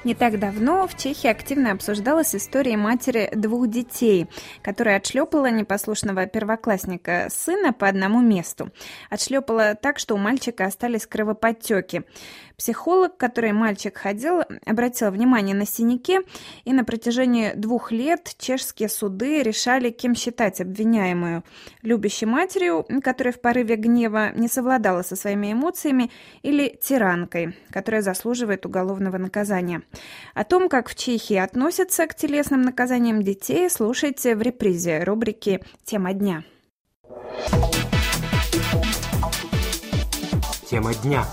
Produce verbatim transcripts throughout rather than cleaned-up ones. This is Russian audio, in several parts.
Не так давно в Чехии активно обсуждалась история матери двух детей, которая отшлепала непослушного первоклассника сына по одному месту. Отшлепала так, что у мальчика остались кровоподтеки. Психолог, к которой мальчик ходил, обратил внимание на синяки, и на протяжении двух лет чешские суды решали, кем считать обвиняемую: любящей матерью, которая в порыве гнева не совладала со своими эмоциями, или тиранкой, которая заслуживает уголовного наказания. О том, как в Чехии относятся к телесным наказаниям детей, слушайте в репризе рубрики «Тема дня». Тема дня.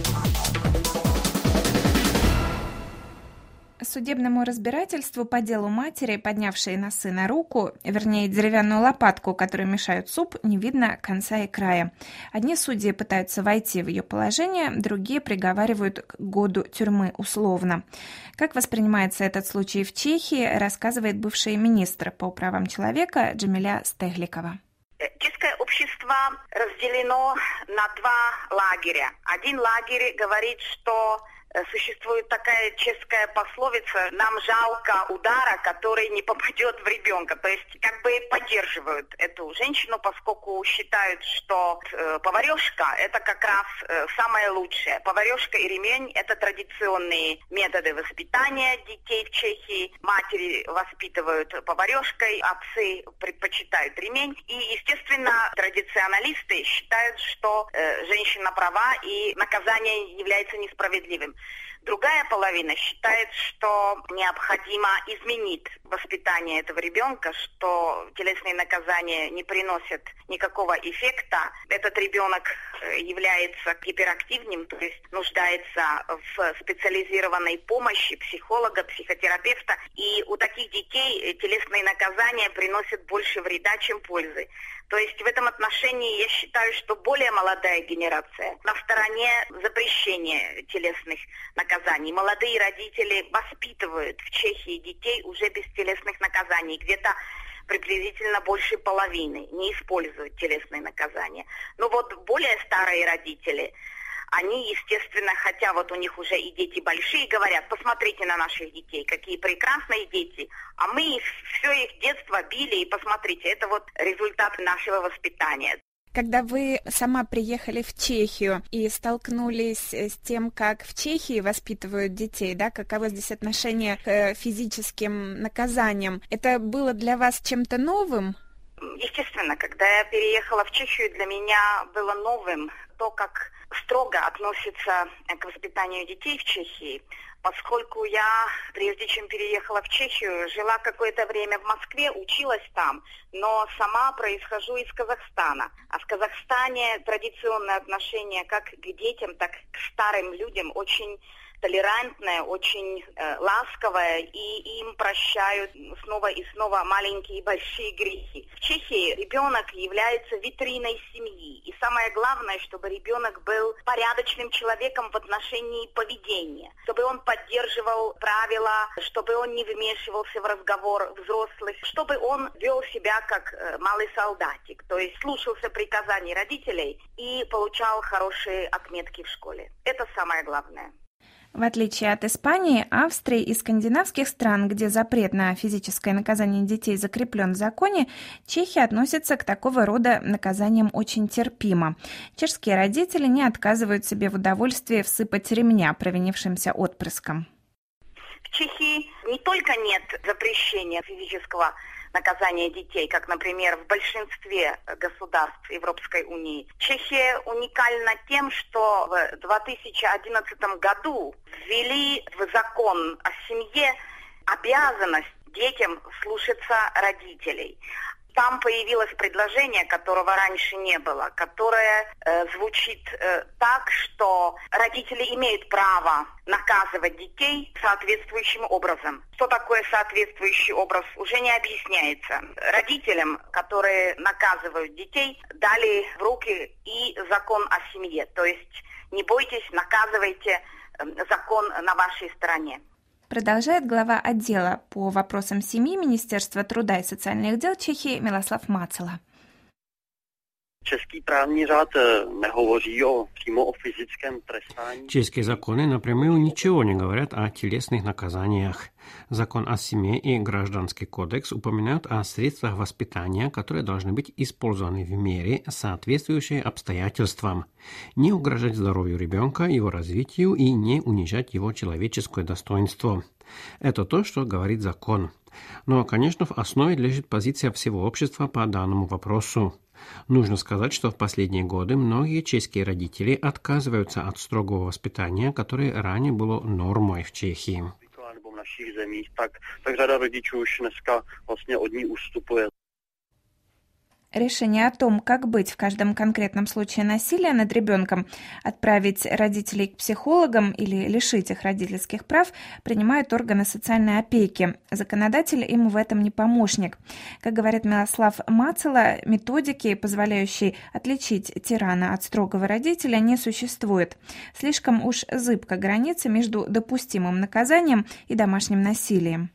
Судебному разбирательству по делу матери, поднявшей на сына руку, вернее, деревянную лопатку, которой мешают суп, не видно конца и края. Одни судьи пытаются войти в ее положение, другие приговаривают к году тюрьмы условно. Как воспринимается этот случай в Чехии, рассказывает бывший министр по правам человека Джамиля Стегликова. Чешское общество разделено на два лагеря. Один лагерь говорит, что существует такая чешская пословица: «Нам жалко удара, который не попадет в ребенка». То есть как бы поддерживают эту женщину, поскольку считают, что э, поварешка – это как раз э, самое лучшее. Поварешка и ремень – это традиционные методы воспитания детей в Чехии. Матери воспитывают поварешкой, отцы предпочитают ремень. И, естественно, традиционалисты считают, что э, женщина права и наказание является несправедливым. Другая половина считает, что необходимо изменить воспитание этого ребенка, что телесные наказания не приносят никакого эффекта. Этот ребенок является гиперактивным, то есть нуждается в специализированной помощи психолога, психотерапевта. И у таких детей телесные наказания приносят больше вреда, чем пользы. То есть в этом отношении я считаю, что более молодая генерация на стороне запрещения телесных наказаний. Молодые родители воспитывают в Чехии детей уже без телесных наказаний. Где-то приблизительно больше половины не используют телесные наказания. Но вот более старые родители, они, естественно, хотя вот у них уже и дети большие, говорят: посмотрите на наших детей, какие прекрасные дети, а мы все их детство били, и посмотрите, это вот результат нашего воспитания. Когда вы сама приехали в Чехию и столкнулись с тем, как в Чехии воспитывают детей, да, каково здесь отношение к физическим наказаниям, это было для вас чем-то новым? Естественно, когда я переехала в Чехию, для меня было новым то, как строго относятся к воспитанию детей в Чехии, поскольку я, прежде чем переехала в Чехию, жила какое-то время в Москве, училась там, но сама происхожу из Казахстана. А в Казахстане традиционное отношение как к детям, так и к старым людям очень толерантная, очень э, ласковая, и им прощают снова и снова маленькие и большие грехи. В Чехии ребенок является витриной семьи, и самое главное, чтобы ребенок был порядочным человеком в отношении поведения, чтобы он поддерживал правила, чтобы он не вмешивался в разговор взрослых, чтобы он вел себя как э, малый солдатик, то есть слушался приказаний родителей и получал хорошие отметки в школе. Это самое главное. В отличие от Испании, Австрии и скандинавских стран, где запрет на физическое наказание детей закреплен в законе, Чехия относится к такого рода наказаниям очень терпимо. Чешские родители не отказывают себе в удовольствии всыпать ремня провинившимся отпрыскам. В Чехии не только нет запрещения физического наказания детей, как, например, в большинстве государств Европейской унии. Чехия уникальна тем, что в две тысячи одиннадцатом году ввели в закон о семье обязанность детям слушаться родителей. Там появилось предложение, которого раньше не было, которое э, звучит э, так, что родители имеют право наказывать детей соответствующим образом. Что такое соответствующий образ, уже не объясняется. Родителям, которые наказывают детей, дали в руки и закон о семье. То есть не бойтесь, наказывайте, э, закон на вашей стороне. Продолжает глава отдела по вопросам семьи Министерства труда и социальных дел Чехии Милослав Мацела. Český právní řád nehovoří о přímo о физическом трестании. Чешские законы напрямую ничего не говорят о телесных наказаниях. Закон о семье и Гражданский кодекс упоминают о средствах воспитания, которые должны быть использованы в мере, соответствующей обстоятельствам. Не угрожать здоровью ребенка, его развитию и не унижать его человеческое достоинство. Это то, что говорит закон. Но, конечно, в основе лежит позиция всего общества по данному вопросу. Нужно сказать, что в последние годы многие чешские родители отказываются от строгого воспитания, которое ранее было нормой в Чехии. V našich zemích, tak, tak řada rodičů už dneska vlastně od ní ustupuje. Решение о том, как быть в каждом конкретном случае насилия над ребенком, отправить родителей к психологам или лишить их родительских прав, принимают органы социальной опеки. Законодатель им в этом не помощник. Как говорит Милослав Мацела, методики, позволяющие отличить тирана от строгого родителя, не существует. Слишком уж зыбка граница между допустимым наказанием и домашним насилием.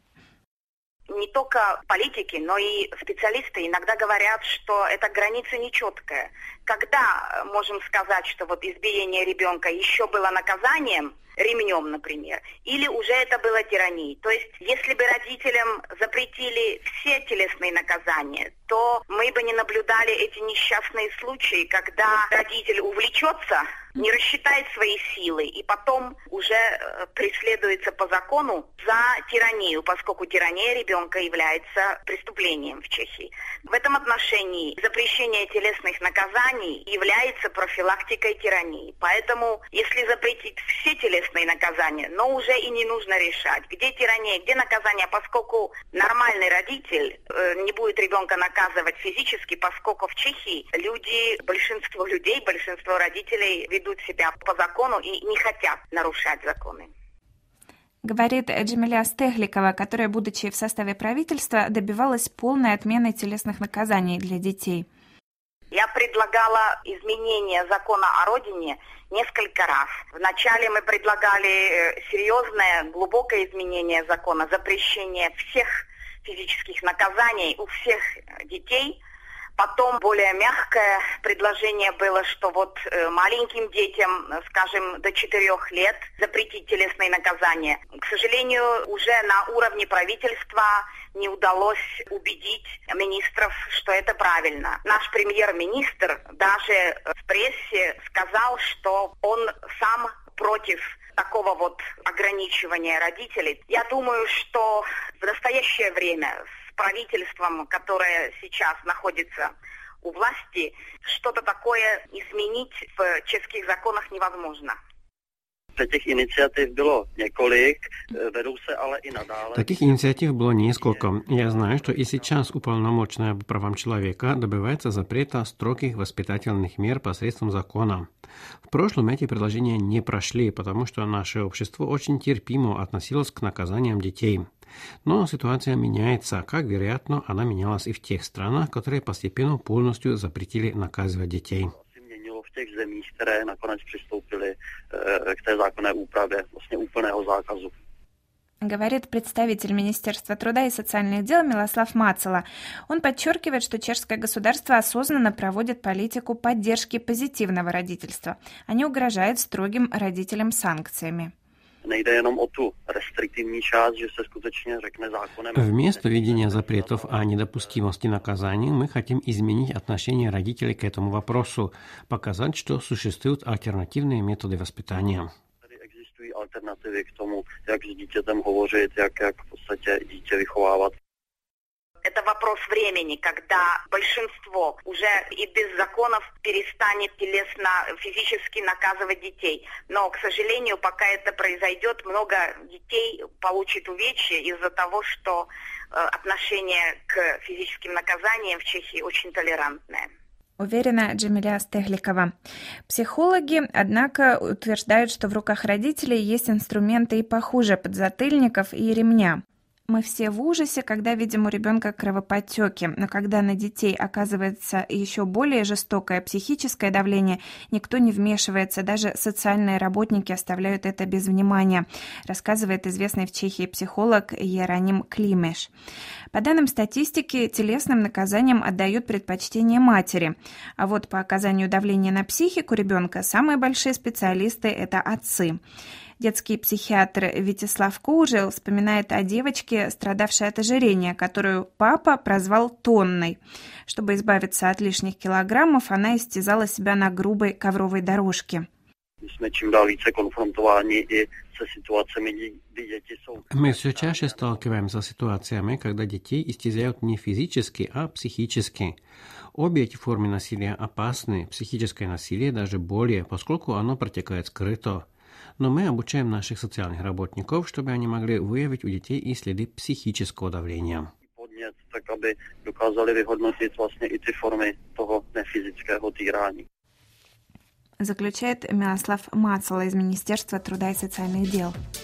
Не только политики, но и специалисты иногда говорят, что эта граница нечеткая. Когда можем сказать, что вот избиение ребенка еще было наказанием, ремнем, например, или уже это было тиранией. То есть, если бы родителям запретили все телесные наказания, то мы бы не наблюдали эти несчастные случаи, когда родитель увлечется, не рассчитает свои силы и потом уже преследуется по закону за тиранию, поскольку тирания ребенка является преступлением в Чехии. В этом отношении запрещение телесных наказаний является профилактикой тирании. Поэтому, если запретить все телесные наказания, но уже и не нужно решать, где тирания, где наказание, поскольку нормальный родитель э, не будет ребенка наказывать физически, поскольку в Чехии люди, большинство людей, большинство родителей ведут себя по закону и не хотят нарушать законы. Говорит Джамиля Стегликова, которая, будучи в составе правительства, добивалась полной отмены телесных наказаний для детей. Я предлагала изменение закона о родине несколько раз. Вначале мы предлагали серьезное, глубокое изменение закона, запрещение всех физических наказаний у всех детей. Потом более мягкое предложение было, что вот маленьким детям, скажем, до четырех лет запретить телесные наказания. К сожалению, уже на уровне правительства не удалось убедить министров, что это правильно. Наш премьер-министр даже в прессе сказал, что он сам против такого вот ограничивания родителей. Я думаю, что в настоящее время с правительством, которое сейчас находится у власти, что-то такое изменить в чешских законах невозможно. Таких инициатив было několik, ведут se ale и наdále. Таких инициатив было несколько. Я знаю, что и сейчас уполномоченная по правам человека добивается запрета строгих воспитательных мер посредством закона. В прошлом эти предложения не прошли, потому что наше общество очень терпимо относилось к наказаниям детей. Но ситуация меняется, как, вероятно, она менялась и в тех странах, которые постепенно полностью запретили наказывать детей. V těch zemích, které nakonec přistoupily k té zákonné úpravě vlastně úplného zákazu. Говорит представитель Министерства труда и социальных дел Милослав Мацела. Он подчеркивает, что чешское государство осознанно проводит политику поддержки позитивного родительства, а не угрожает строгим родителям санкциями. Вместо введения запретов о недопустимости наказаний мы хотим изменить отношение родителей к этому вопросу, показать, что существуют альтернативные методы воспитания. Альтернативы к тому, как с детем говорить, как, как в подстате дитя выховывать. Это вопрос времени, когда большинство уже и без законов перестанет телесно, физически наказывать детей. Но, к сожалению, пока это произойдет, много детей получит увечья из-за того, что э, отношение к физическим наказаниям в Чехии очень толерантное. Уверена Джамиля Стегликова. Психологи, однако, утверждают, что в руках родителей есть инструменты и похуже подзатыльников и ремня. Мы все в ужасе, когда видим у ребенка кровоподтеки, но когда на детей оказывается еще более жестокое психическое давление, никто не вмешивается, даже социальные работники оставляют это без внимания, рассказывает известный в Чехии психолог Ероним Климеш. По данным статистики, телесным наказаниям отдают предпочтение матери, а вот по оказанию давления на психику ребенка самые большие специалисты – это отцы. Детский психиатр Вячеслав Коужел вспоминает о девочке, страдавшей от ожирения, которую папа прозвал тонной. Чтобы избавиться от лишних килограммов, она истязала себя на грубой ковровой дорожке. Мы все чаще сталкиваемся с ситуациями, когда детей истязают не физически, а психически. Обе эти формы насилия опасны, психическое насилие даже более, поскольку оно протекает скрыто. Но мы обучаем наших социальных работников, чтобы они могли выявить у детей и следы психического давления. Так, aby dokázali vyhodnotit vlastně i ty formy toho nefyzického týrání. Заключает Мирослав Мацала из Министерства труда и социальных дел.